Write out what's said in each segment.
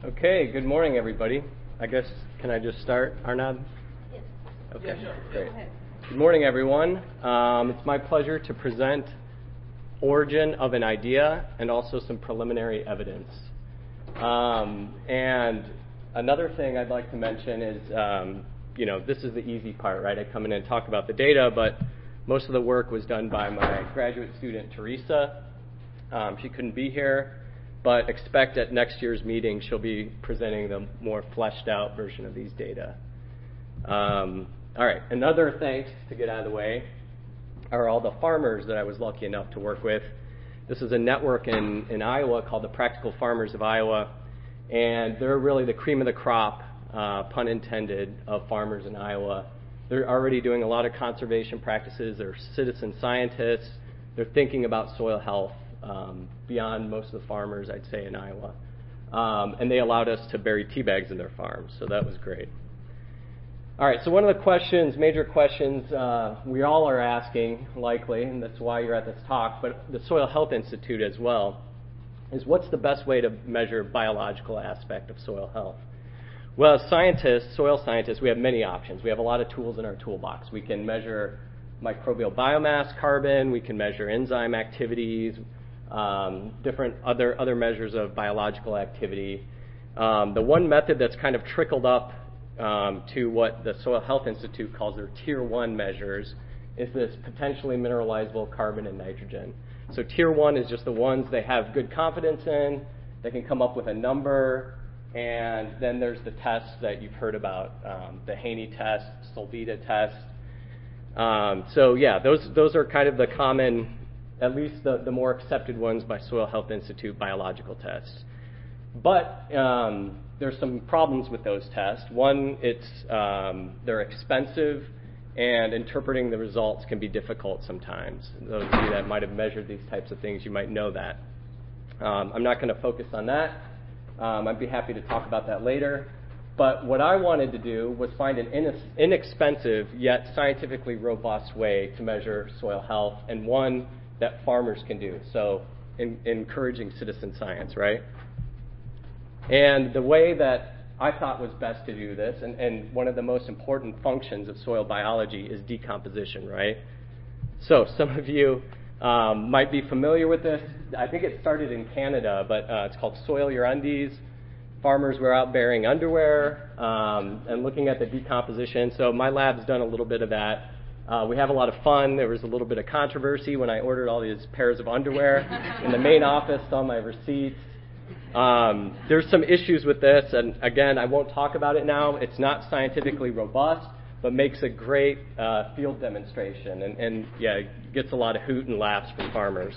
Okay, good morning, everybody. I guess, can I just start, Arnab? Yes. Okay, Yeah, sure. great. Go ahead. Good morning, everyone. It's my pleasure to present origin of an idea and also some preliminary evidence. And another thing I'd like to mention is, this is the easy part, right? I come in and talk about the data, but most of the work was done by my graduate student, Teresa. She couldn't be here, but expect at next year's meeting she'll be presenting the more fleshed out version of these data. All right, another thanks to get out of the way are all the farmers that I was lucky enough to work with. This is a network in Iowa called the Practical Farmers of Iowa, and they're really the cream of the crop, pun intended, of farmers in Iowa. They're already doing a lot of conservation practices. They're citizen scientists. They're thinking about soil health beyond most of the farmers, I'd say, in Iowa. And they allowed us to bury tea bags in their farms, so that was great. All right, so one of the major questions we all are asking, likely, and that's why you're at this talk, but the Soil Health Institute as well, is what's the best way to measure biological aspect of soil health? Well, as scientists, soil scientists, we have many options. We have a lot of tools in our toolbox. We can measure microbial biomass carbon, we can measure enzyme activities, different other measures of biological activity. The one method that's kind of trickled up to what the Soil Health Institute calls their Tier 1 measures is this potentially mineralizable carbon and nitrogen. So Tier 1 is just the ones they have good confidence in, they can come up with a number, and then there's the tests that you've heard about, the Haney test, Solvita test. Those are kind of the common, at least the more accepted ones by Soil Health Institute biological tests. But there's some problems with those tests. One, they're expensive, and interpreting the results can be difficult sometimes. Those of you that might have measured these types of things, you might know that. I'm not going to focus on that. I'd be happy to talk about that later. But what I wanted to do was find an inexpensive yet scientifically robust way to measure soil health, and one that farmers can do. So encouraging citizen science, right? And the way that I thought was best to do this, and one of the most important functions of soil biology is decomposition, right? So some of you might be familiar with this. I think it started in Canada, but it's called Soil Your Undies. Farmers were out bearing underwear and looking at the decomposition. So my lab's done a little bit of that. We have a lot of fun. There was a little bit of controversy when I ordered all these pairs of underwear in the main office, saw my receipts. There's some issues with this, and again, I won't talk about it now. It's not scientifically robust, but makes a great field demonstration, and gets a lot of hoot and laughs from farmers.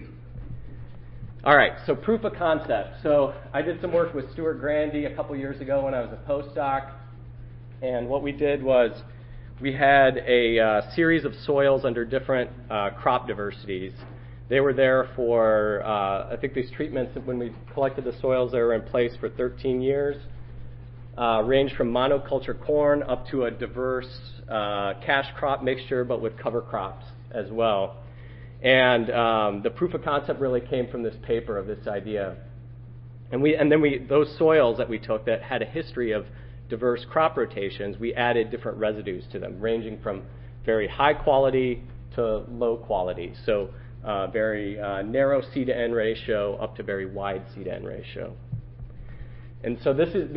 All right, so proof of concept. So I did some work with Stuart Grandy a couple years ago when I was a postdoc, and what we did was we had a series of soils under different crop diversities. They were there for, I think these treatments, when we collected the soils, they were in place for 13 years, ranged from monoculture corn up to a diverse cash crop mixture, but with cover crops as well. And the proof of concept really came from this paper of this idea. And then those soils that we took that had a history of diverse crop rotations, we added different residues to them, ranging from very high quality to low quality. So very narrow C/N ratio up to very wide C/N ratio. And so this is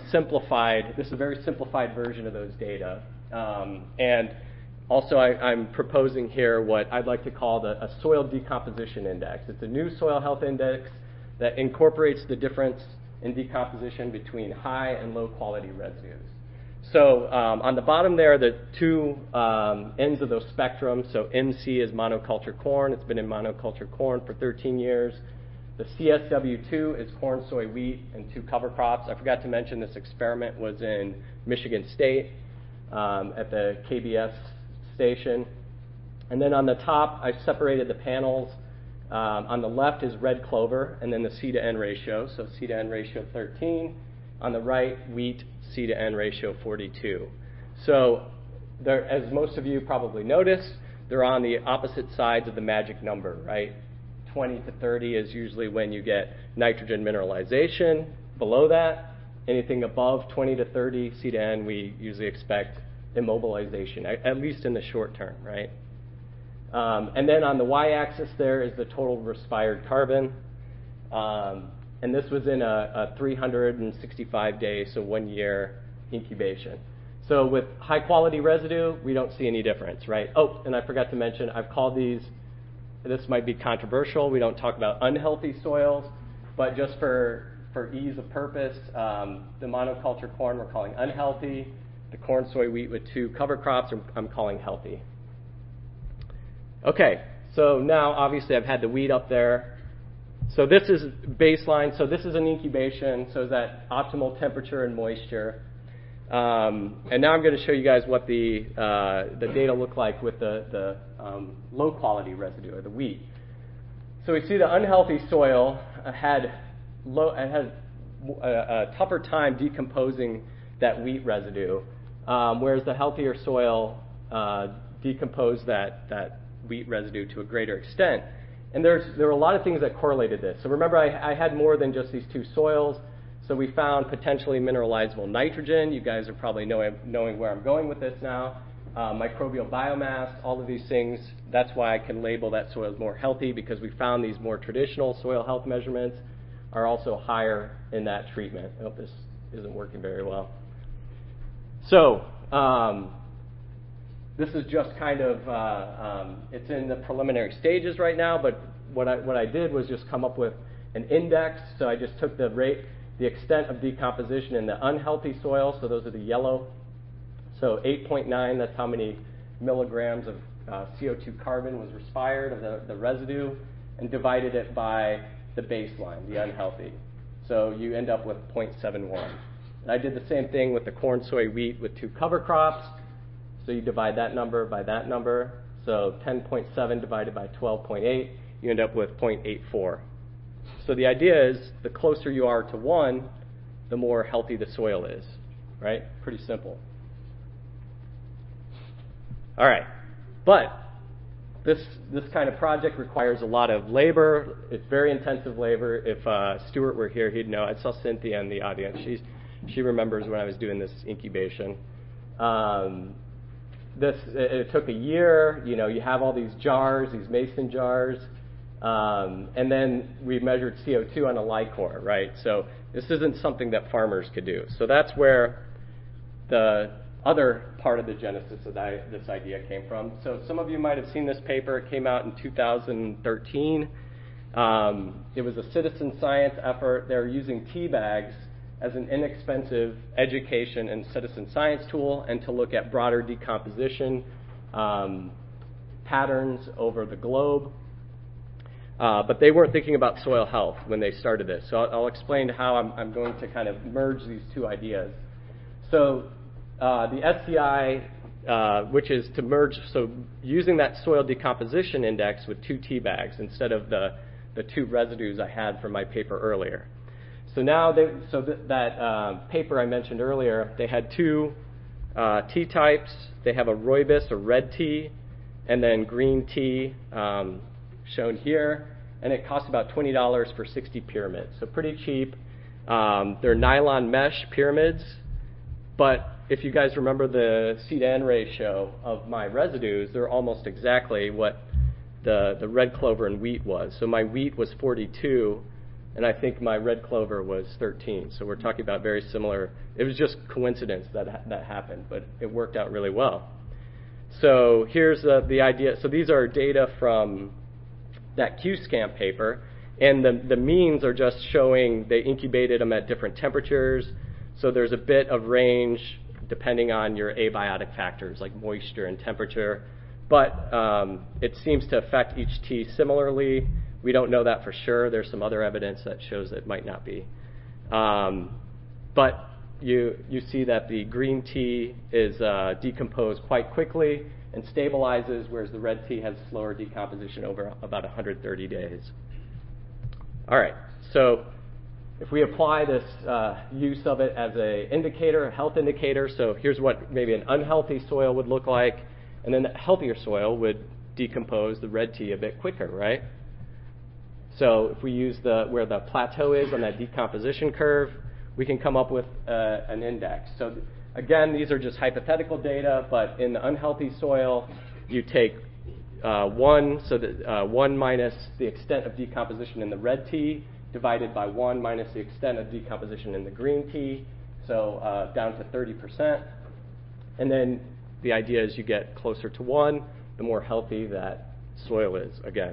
a very simplified version of those data. And also I'm proposing here what I'd like to call a soil decomposition index. It's a new soil health index that incorporates the difference in decomposition between high and low quality residues. So on the bottom there, the two ends of those spectrums, so NC is monoculture corn. It's been in monoculture corn for 13 years. The CSW2 is corn, soy, wheat, and 2 cover crops. I forgot to mention this experiment was in Michigan State at the KBS station. And then on the top, I separated the panels. On the left is red clover, and then the C/N ratio, so C/N ratio 13. On the right, wheat, C/N ratio 42. So as most of you probably noticed, they're on the opposite sides of the magic number, right? 20 to 30 is usually when you get nitrogen mineralization, below that, anything above 20 to 30 C to N, we usually expect immobilization, at least in the short term, right? And then on the y-axis there is the total respired carbon. And this was in a 365-day, so 1 year incubation. So with high-quality residue, we don't see any difference, right? Oh, and I forgot to mention, I've called these, this might be controversial, we don't talk about unhealthy soils, but just for ease of purpose, the monoculture corn we're calling unhealthy, the corn, soy, wheat with 2 cover crops I'm calling healthy. Okay, so now obviously I've had the wheat up there. So this is baseline. So this is an incubation. So is that optimal temperature and moisture. And now I'm going to show you guys what the data look like with the low quality residue, or the wheat. So we see the unhealthy soil had a tougher time decomposing that wheat residue, whereas the healthier soil decomposed that wheat residue to a greater extent. And there were a lot of things that correlated this. So remember, I had more than just these 2 soils. So we found potentially mineralizable nitrogen. You guys are probably knowing where I'm going with this now. Microbial biomass, all of these things. That's why I can label that soil as more healthy, because we found these more traditional soil health measurements are also higher in that treatment. I hope this isn't working very well. So this is just kind of, it's in the preliminary stages right now, but what I did was just come up with an index. So I just took the extent of decomposition in the unhealthy soil, so those are the yellow. So 8.9, that's how many milligrams of CO2 carbon was respired of the residue, and divided it by the baseline, the unhealthy. So you end up with 0.71. And I did the same thing with the corn, soy, wheat with 2 cover crops. So you divide that number by that number. So 10.7 divided by 12.8, you end up with 0.84. So the idea is the closer you are to 1, the more healthy the soil is, right? Pretty simple. All right. But this kind of project requires a lot of labor. It's very intensive labor. If Stuart were here, he'd know. I saw Cynthia in the audience. She remembers when I was doing this incubation. It took a year. You have all these jars, these mason jars, and then we measured CO2 on a Lycor, right? So this isn't something that farmers could do. So that's where the other part of the genesis of this idea came from. So some of you might have seen this paper. It came out in 2013. It was a citizen science effort. They were using tea bags as an inexpensive education and citizen science tool, and to look at broader decomposition patterns over the globe. But they weren't thinking about soil health when they started this. So I'll explain how I'm going to kind of merge these 2 ideas. So the SCI, which is to merge, so using that soil decomposition index with 2 tea bags instead of the 2 residues I had from my paper earlier. So now, that paper I mentioned earlier, they had 2 tea types. They have a rooibos, or red tea, and then green tea, shown here. And it costs about $20 for 60 pyramids, so pretty cheap. They're nylon mesh pyramids, but if you guys remember the C to N ratio of my residues, they're almost exactly what the red clover and wheat was. So my wheat was 42, and I think my red clover was 13. So we're talking about very similar. It was just coincidence that happened, but it worked out really well. So here's the idea. So these are data from that QSCAMP paper, and the means are just showing they incubated them at different temperatures. So there's a bit of range depending on your abiotic factors like moisture and temperature, but it seems to affect each tea similarly. We don't know that for sure. There's some other evidence that shows it might not be. But you see that the green tea is decomposed quite quickly and stabilizes, whereas the red tea has slower decomposition over about 130 days. All right, so if we apply this use of it as an indicator, a health indicator, so here's what maybe an unhealthy soil would look like, and then the healthier soil would decompose the red tea a bit quicker, right? So if we use where the plateau is on that decomposition curve, we can come up with an index. So again, these are just hypothetical data, but in the unhealthy soil, you take 1, so that 1 minus the extent of decomposition in the red tea, divided by 1 minus the extent of decomposition in the green tea, so down to 30%. And then the idea is you get closer to 1, the more healthy that soil is, again.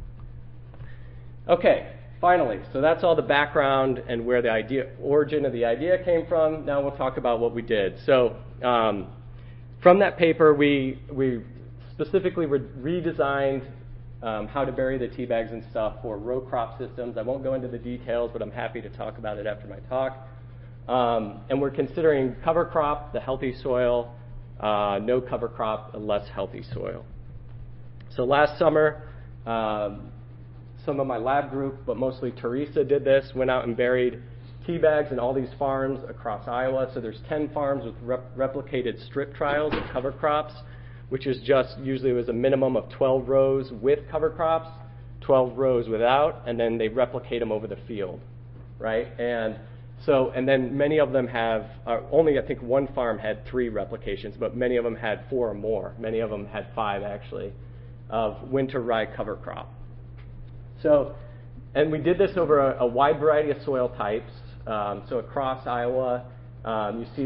Okay, finally, so that's all the background and where the origin of the idea came from. Now we'll talk about what we did. So from that paper, we specifically redesigned how to bury the tea bags and stuff for row crop systems. I won't go into the details, but I'm happy to talk about it after my talk. And we're considering cover crop, the healthy soil, no cover crop, a less healthy soil. So last summer, some of my lab group, but mostly Teresa, did this, went out and buried tea bags in all these farms across Iowa. So there's 10 farms with replicated strip trials of cover crops, which is just, usually it was a minimum of 12 rows with cover crops, 12 rows without, and then they replicate them over the field, right? And then many of them have, only I think one farm had 3 replications, but many of them had 4 or more. Many of them had 5 actually, of winter rye cover crop. So, and we did this over a wide variety of soil types. So across Iowa, you see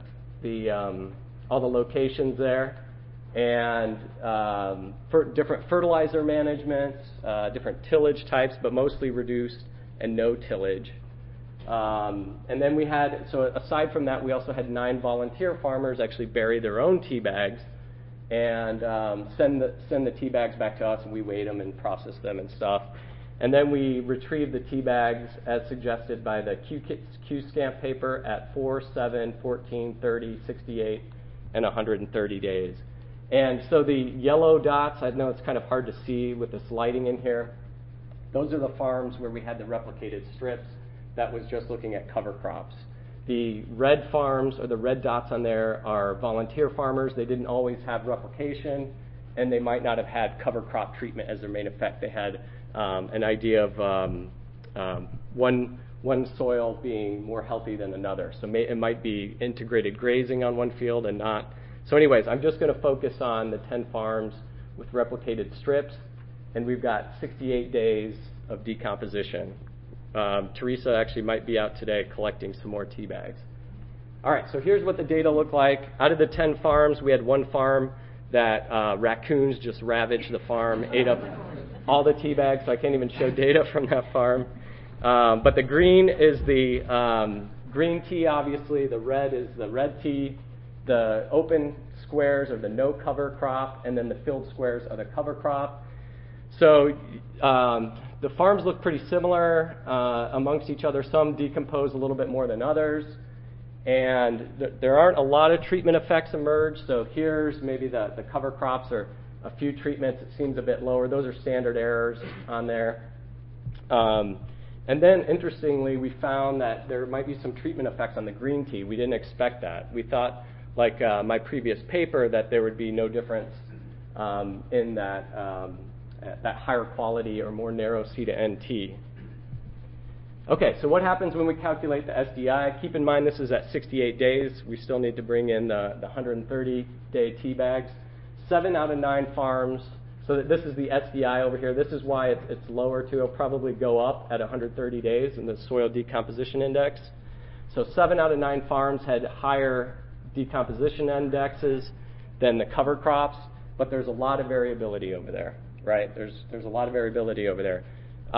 all the locations there, and for different fertilizer management, different tillage types, but mostly reduced and no tillage. And then we had, so aside from that, we also had 9 volunteer farmers actually bury their own tea bags and send the tea bags back to us, and we weigh them and process them and stuff. And then we retrieve the tea bags as suggested by the Q-Scamp paper at 4, 7, 14, 30, 68, and 130 days. And so the yellow dots, I know it's kind of hard to see with this lighting in here, those are the farms where we had the replicated strips. That was just looking at cover crops. The red farms, or the red dots on there, are volunteer farmers. They didn't always have replication, and they might not have had cover crop treatment as their main effect. They had an idea of one soil being more healthy than another. So it might be integrated grazing on one field and not. So anyways, I'm just going to focus on the 10 farms with replicated strips, and we've got 68 days of decomposition. Teresa actually might be out today collecting some more tea bags. All right, so here's what the data look like. Out of the 10 farms, we had one farm that raccoons just ravaged the farm, ate up all the tea bags, so I can't even show data from that farm. But the green is the green tea, obviously. The red is the red tea. The open squares are the no cover crop, and then the filled squares are the cover crop. So the farms look pretty similar amongst each other. Some decompose a little bit more than others. And there aren't a lot of treatment effects emerged. So here's maybe the cover crops or a few treatments. It seems a bit lower. Those are standard errors on there. And then, interestingly, we found that there might be some treatment effects on the green tea. We didn't expect that. We thought, like my previous paper, that there would be no difference in that higher quality or more narrow C to N tea. Okay, so what happens when we calculate the SDI? Keep in mind this is at 68 days. We still need to bring in the 130-day tea bags. 7 out of 9 farms, so that this is the SDI over here. This is why it's lower too. It'll probably go up at 130 days in the soil decomposition index. So 7 out of 9 farms had higher decomposition indexes than the cover crops, but there's a lot of variability over there. Right? There's a lot of variability over there.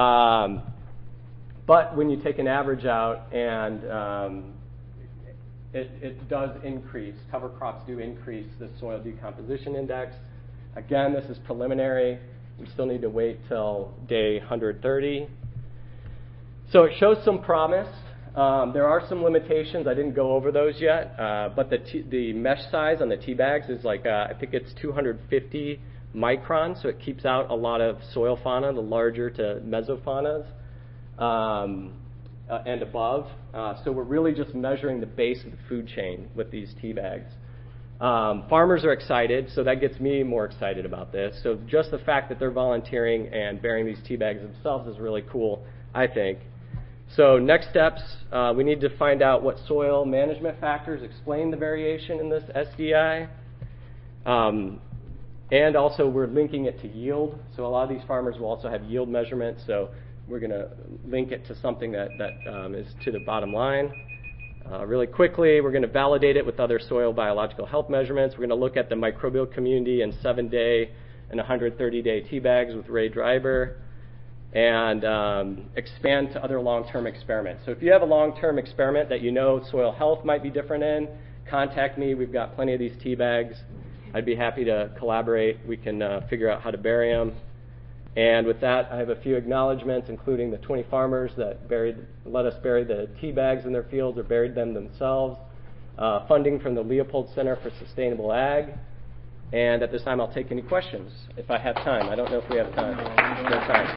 But when you take an average out, and it does increase, cover crops do increase the soil decomposition index. Again, this is preliminary. We still need to wait till day 130. So it shows some promise. There are some limitations. I didn't go over those yet. But the mesh size on the tea bags is like, I think it's 250 microns, so it keeps out a lot of soil fauna, the larger to mesofaunas and above. So we're really just measuring the base of the food chain with these tea bags. Farmers are excited, so that gets me more excited about this. So just the fact that they're volunteering and burying these tea bags themselves is really cool, I think. So next steps, we need to find out what soil management factors explain the variation in this SDI. And also we're linking it to yield. So a lot of these farmers will also have yield measurements. So we're going to link it to something that is to the bottom line. Really quickly, we're going to validate it with other soil biological health measurements. We're going to look at the microbial community in 7-day and 130-day tea bags with Ray Dreiber, and expand to other long-term experiments. So if you have a long-term experiment that you know soil health might be different in, contact me. We've got plenty of these tea bags. I'd be happy to collaborate. We can figure out how to bury them. And with that, I have a few acknowledgments, including the 20 farmers that let us bury the tea bags in their fields or buried them themselves, funding from the Leopold Center for Sustainable Ag. And at this time, I'll take any questions if I have time. I don't know if we have time. No time.